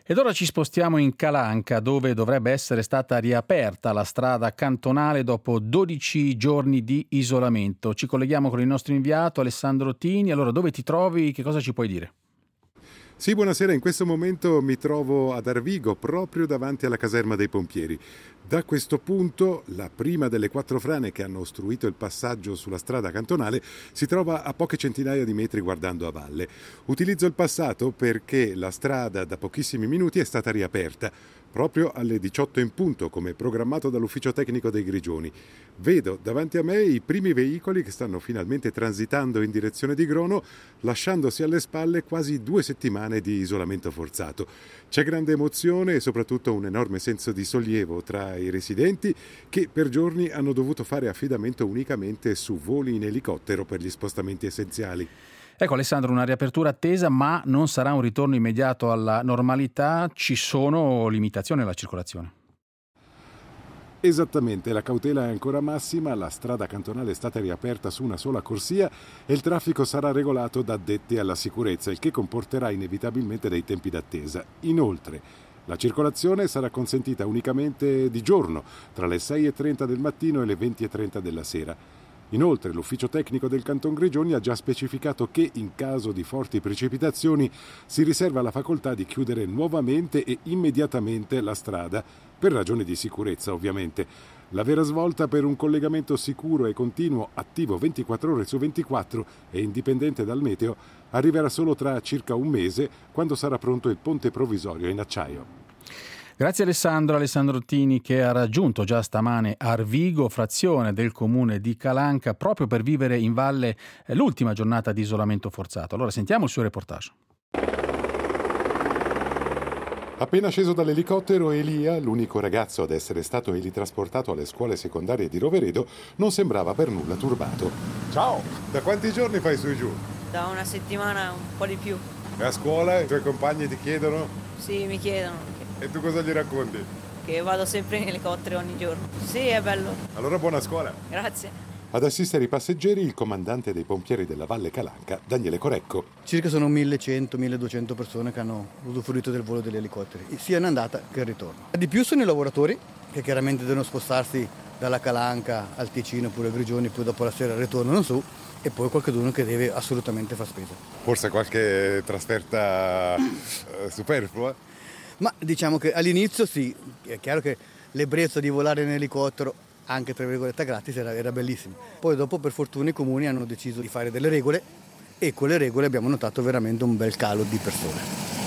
Ed ora ci spostiamo in Calanca, dove dovrebbe essere stata riaperta la strada cantonale dopo 12 giorni di isolamento. Ci colleghiamo con il nostro inviato Alessandro Tini. Allora, dove ti trovi? Che cosa ci puoi dire? Sì, buonasera. In questo momento mi trovo ad Arvigo, proprio davanti alla caserma dei pompieri. Da questo punto, la prima delle 4 frane che hanno ostruito il passaggio sulla strada cantonale si trova a poche centinaia di metri guardando a valle. Utilizzo il passato perché la strada da pochissimi minuti è stata riaperta, proprio alle 18 in punto, come programmato dall'ufficio tecnico dei Grigioni. Vedo davanti a me i primi veicoli che stanno finalmente transitando in direzione di Grono, lasciandosi alle spalle quasi 2 settimane di isolamento forzato. C'è grande emozione e soprattutto un enorme senso di sollievo tra i residenti che per giorni hanno dovuto fare affidamento unicamente su voli in elicottero per gli spostamenti essenziali. Ecco Alessandro, una riapertura attesa, ma non sarà un ritorno immediato alla normalità, ci sono limitazioni alla circolazione. Esattamente, la cautela è ancora massima, la strada cantonale è stata riaperta su una sola corsia e il traffico sarà regolato da addetti alla sicurezza, il che comporterà inevitabilmente dei tempi d'attesa. Inoltre, la circolazione sarà consentita unicamente di giorno, tra le 6:30 del mattino e le 20:30 della sera. Inoltre, l'ufficio tecnico del Canton Grigioni ha già specificato che, in caso di forti precipitazioni, si riserva la facoltà di chiudere nuovamente e immediatamente la strada, per ragioni di sicurezza ovviamente. La vera svolta per un collegamento sicuro e continuo, attivo 24 ore su 24 e indipendente dal meteo, arriverà solo tra circa un mese, quando sarà pronto il ponte provvisorio in acciaio. Grazie Alessandro Tini, che ha raggiunto già stamane Arvigo, frazione del comune di Calanca, proprio per vivere in valle l'ultima giornata di isolamento forzato. Allora sentiamo il suo reportage. Appena sceso dall'elicottero, Elia, l'unico ragazzo ad essere stato elitrasportato alle scuole secondarie di Roveredo, non sembrava per nulla turbato. Ciao! Da quanti giorni fai su e giù? Da una settimana, un po' di più. E a scuola i tuoi compagni ti chiedono? Sì, mi chiedono. E tu cosa gli racconti? Che vado sempre in elicottero ogni giorno. Sì, è bello. Allora buona scuola. Grazie. Ad assistere i passeggeri il comandante dei pompieri della Valle Calanca, Daniele Corecco. Circa sono 1100-1200 persone che hanno usufruito del volo degli elicotteri, sia in andata che in ritorno. Di più sono i lavoratori che chiaramente devono spostarsi dalla Calanca al Ticino oppure a Grigioni, poi dopo la sera ritornano su, e poi qualcuno che deve assolutamente far spesa. Forse qualche trasferta superflua? Ma diciamo che all'inizio sì, è chiaro che l'ebbrezza di volare in elicottero, anche tra virgolette gratis, era bellissimo. Poi dopo per fortuna i comuni hanno deciso di fare delle regole e con le regole abbiamo notato veramente un bel calo di persone.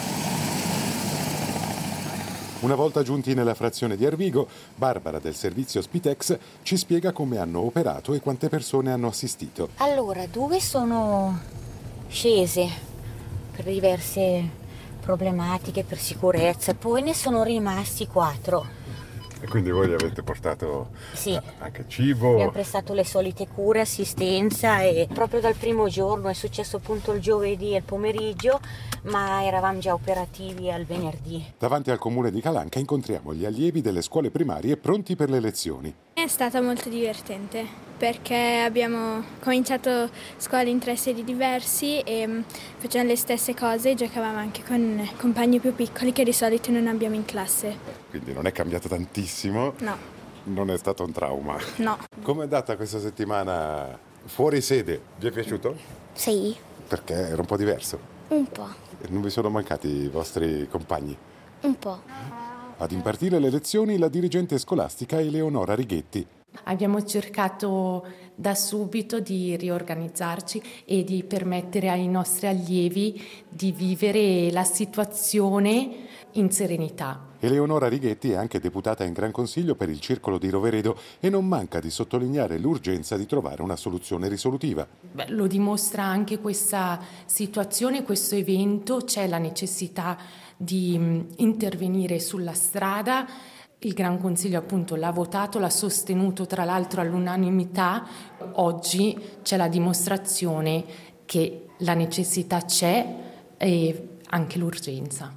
Una volta giunti nella frazione di Arvigo, Barbara del servizio Spitex ci spiega come hanno operato e quante persone hanno assistito. Allora, 2 sono scese per diverse problematiche, per sicurezza, poi ne sono rimasti 4. E quindi voi gli avete portato sì, anche cibo? Abbiamo prestato le solite cure, assistenza, e proprio dal primo giorno è successo appunto il giovedì e il pomeriggio, ma eravamo già operativi al venerdì. Davanti al comune di Calanca incontriamo gli allievi delle scuole primarie pronti per le lezioni. È stata molto divertente perché abbiamo cominciato scuola in 3 sedi diversi e facevamo le stesse cose, giocavamo anche con compagni più piccoli che di solito non abbiamo in classe. Quindi non è cambiato tantissimo? No. Non è stato un trauma? No. Com'è andata questa settimana fuori sede? Vi è piaciuto? Sì. Perché era un po' diverso? Un po'. Non vi sono mancati i vostri compagni? Un po'. Ad impartire le lezioni la dirigente scolastica Eleonora Righetti. Abbiamo cercato da subito di riorganizzarci e di permettere ai nostri allievi di vivere la situazione in serenità. Eleonora Righetti è anche deputata in Gran Consiglio per il Circolo di Roveredo e non manca di sottolineare l'urgenza di trovare una soluzione risolutiva. Lo dimostra anche questa situazione, questo evento, c'è la necessità di intervenire sulla strada. Il Gran Consiglio appunto l'ha votato, l'ha sostenuto tra l'altro all'unanimità. Oggi c'è la dimostrazione che la necessità c'è e anche l'urgenza.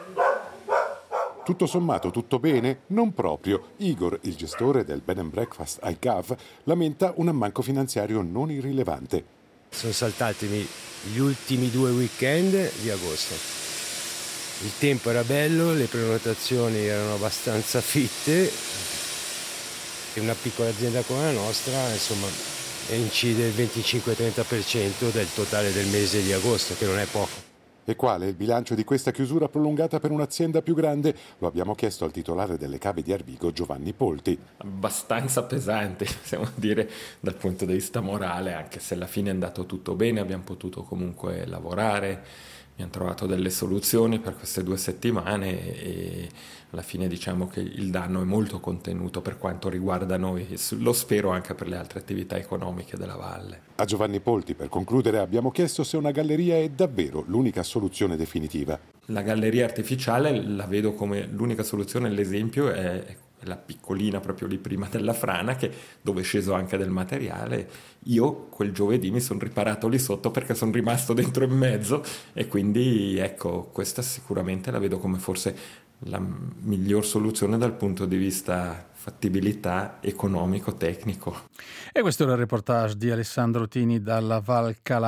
Tutto sommato tutto bene? Non proprio. Igor, il gestore del Bed and Breakfast al CAV, lamenta un ammanco finanziario non irrilevante. Sono saltati gli ultimi 2 weekend di agosto. Il tempo era bello, le prenotazioni erano abbastanza fitte e una piccola azienda come la nostra, insomma, incide il 25-30% del totale del mese di agosto, che non è poco. E quale è il bilancio di questa chiusura prolungata per un'azienda più grande? Lo abbiamo chiesto al titolare delle Cave di Arvigo, Giovanni Polti. Abbastanza pesante, possiamo dire, dal punto di vista morale, anche se alla fine è andato tutto bene, abbiamo potuto comunque lavorare, abbiamo trovato delle soluzioni per queste 2 settimane e alla fine diciamo che il danno è molto contenuto per quanto riguarda noi, lo spero anche per le altre attività economiche della valle. A Giovanni Polti, per concludere, abbiamo chiesto se una galleria è davvero l'unica soluzione definitiva. La galleria artificiale la vedo come l'unica soluzione, l'esempio è la piccolina proprio lì prima della frana, dove è sceso anche del materiale. Io quel giovedì mi sono riparato lì sotto perché sono rimasto dentro in mezzo e quindi ecco, questa sicuramente la vedo come forse la miglior soluzione dal punto di vista fattibilità economico-tecnico. E questo era il reportage di Alessandro Tini dalla Val Calanca.